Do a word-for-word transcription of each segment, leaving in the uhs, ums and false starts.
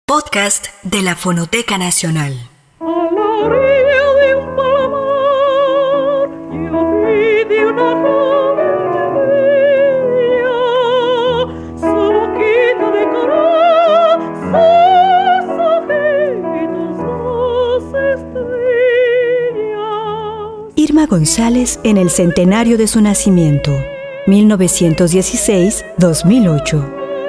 Podcast de la Fonoteca Nacional. A la orilla de un palomar, yo vi de una joven bella, su boquita de coral, sus ojitos, sus estrellas. Irma González en el centenario de su nacimiento, mil novecientos dieciséis a dos mil ocho.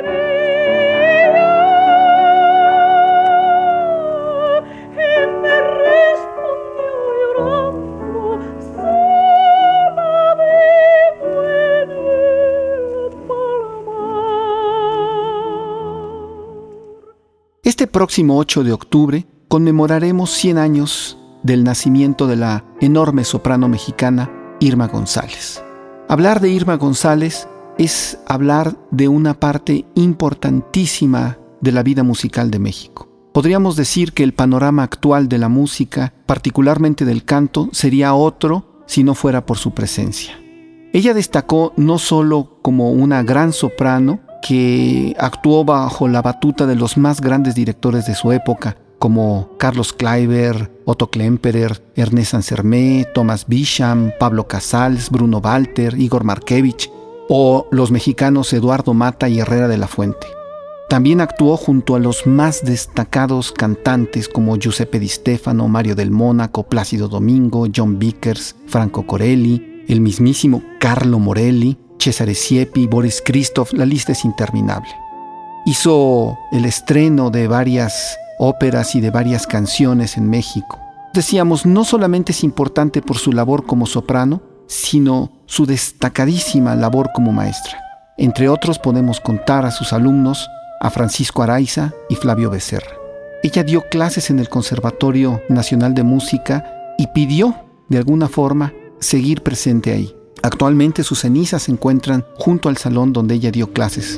Este próximo ocho de octubre conmemoraremos cien años del nacimiento de la enorme soprano mexicana Irma González. Hablar de Irma González es hablar de una parte importantísima de la vida musical de México. Podríamos decir que el panorama actual de la música, particularmente del canto, sería otro si no fuera por su presencia. Ella destacó no solo como una gran soprano, que actuó bajo la batuta de los más grandes directores de su época, como Carlos Kleiber, Otto Klemperer, Ernest Ansermet, Thomas Bisham, Pablo Casals, Bruno Walter, Igor Markevich, o los mexicanos Eduardo Mata y Herrera de la Fuente. También actuó junto a los más destacados cantantes como Giuseppe Di Stefano, Mario del Mónaco, Plácido Domingo, John Vickers, Franco Corelli, el mismísimo Carlo Morelli, Cesare Siepi, Boris Christoph, la lista es interminable. Hizo el estreno de varias óperas y de varias canciones en México. Decíamos, no solamente es importante por su labor como soprano, sino su destacadísima labor como maestra. Entre otros podemos contar a sus alumnos, a Francisco Araiza y Flavio Becerra. Ella dio clases en el Conservatorio Nacional de Música y pidió, de alguna forma, seguir presente ahí. Actualmente sus cenizas se encuentran junto al salón donde ella dio clases.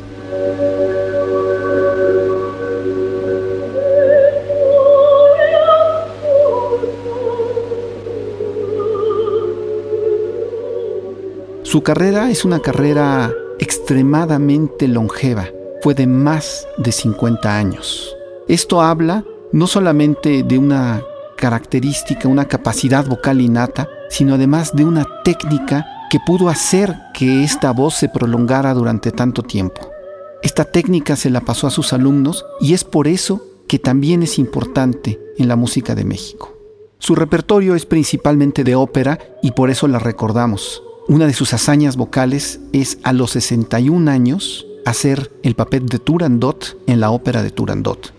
Su carrera es una carrera extremadamente longeva. Fue de más de cincuenta años. Esto habla no solamente de una característica, una capacidad vocal innata, sino además de una técnica que pudo hacer que esta voz se prolongara durante tanto tiempo. Esta técnica se la pasó a sus alumnos y es por eso que también es importante en la música de México. Su repertorio es principalmente de ópera y por eso la recordamos. Una de sus hazañas vocales es a los sesenta y un años hacer el papel de Turandot en la ópera de Turandot.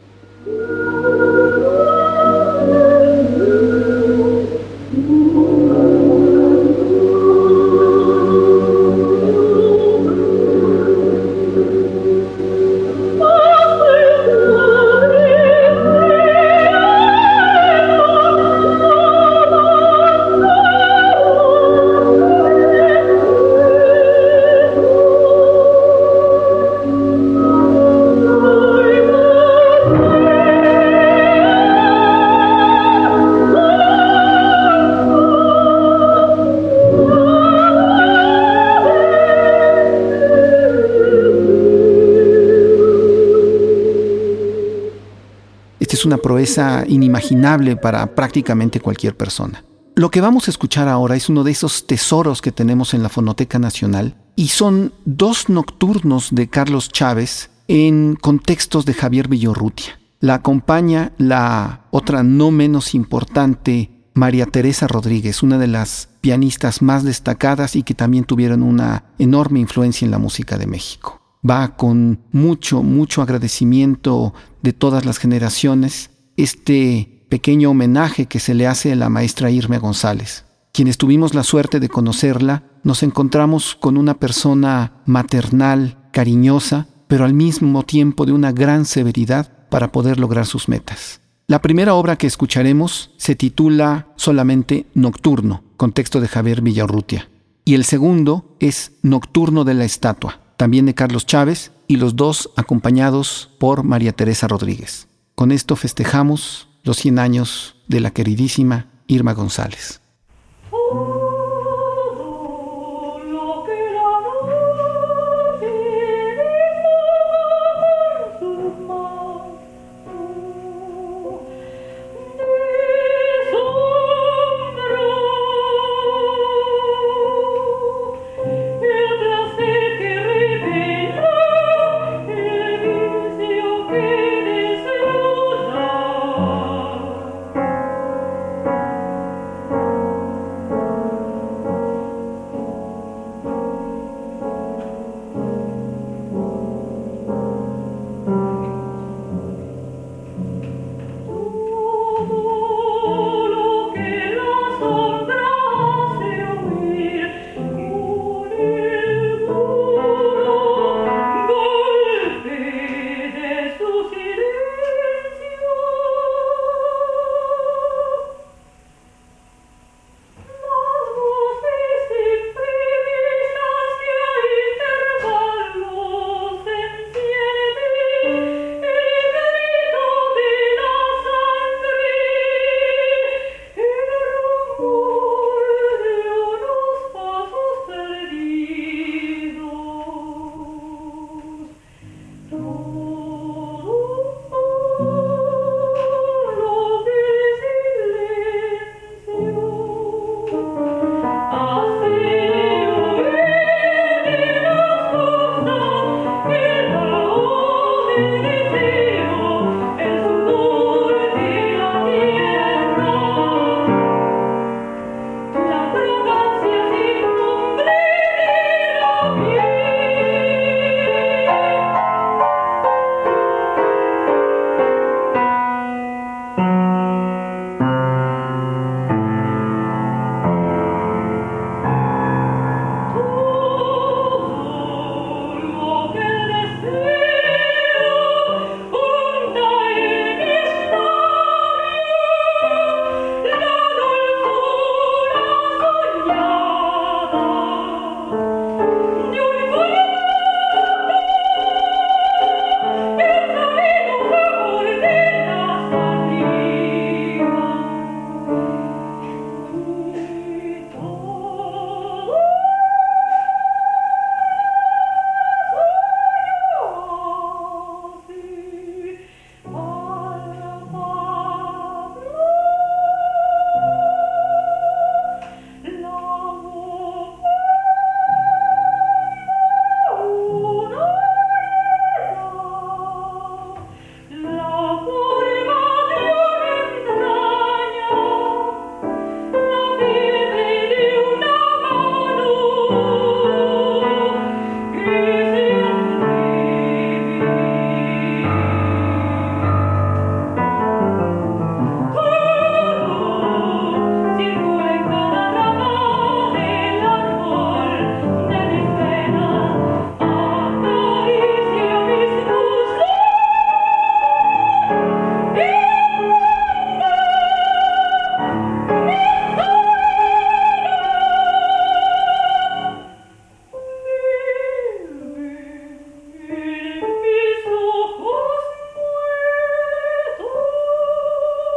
Es una proeza inimaginable para prácticamente cualquier persona. Lo que vamos a escuchar ahora es uno de esos tesoros que tenemos en la Fonoteca Nacional y son dos nocturnos de Carlos Chávez en contextos de Javier Villaurrutia. La acompaña la otra no menos importante María Teresa Rodríguez, una de las pianistas más destacadas y que también tuvieron una enorme influencia en la música de México. Va con mucho, mucho agradecimiento de todas las generaciones este pequeño homenaje que se le hace a la maestra Irma González. Quienes tuvimos la suerte de conocerla, nos encontramos con una persona maternal, cariñosa, pero al mismo tiempo de una gran severidad para poder lograr sus metas. La primera obra que escucharemos se titula solamente Nocturno, con texto de Javier Villaurrutia. Y el segundo es Nocturno de la Estatua, también de Carlos Chávez, y los dos acompañados por María Teresa Rodríguez. Con esto festejamos los cien años de la queridísima Irma González. Thank you.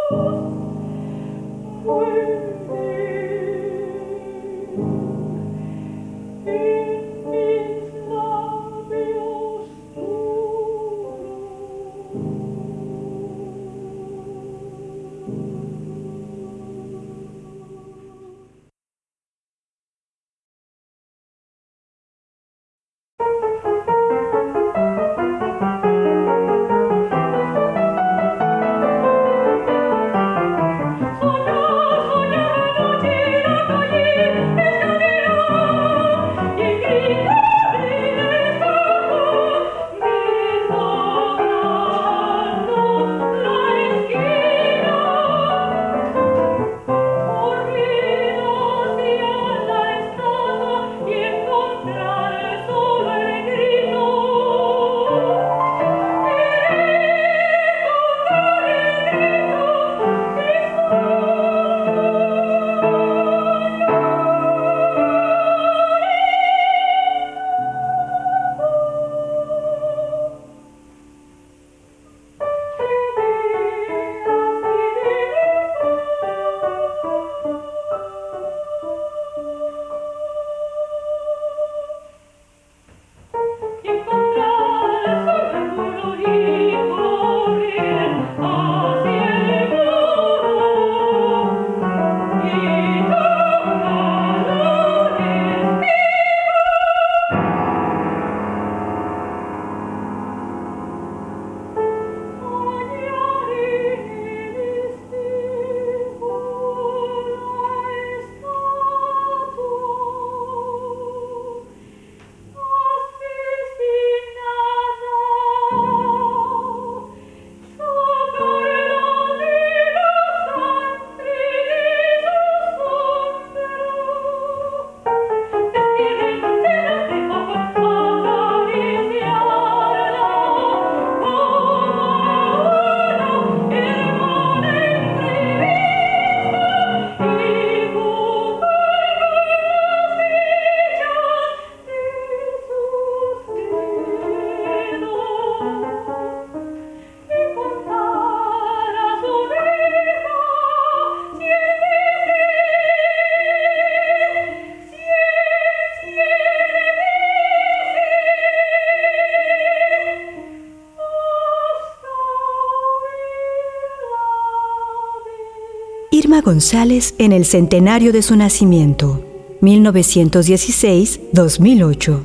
Irma González en el centenario de su nacimiento, mil novecientos dieciséis a dos mil ocho.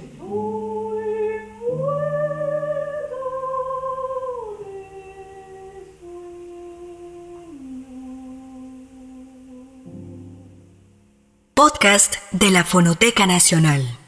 Podcast de la Fonoteca Nacional.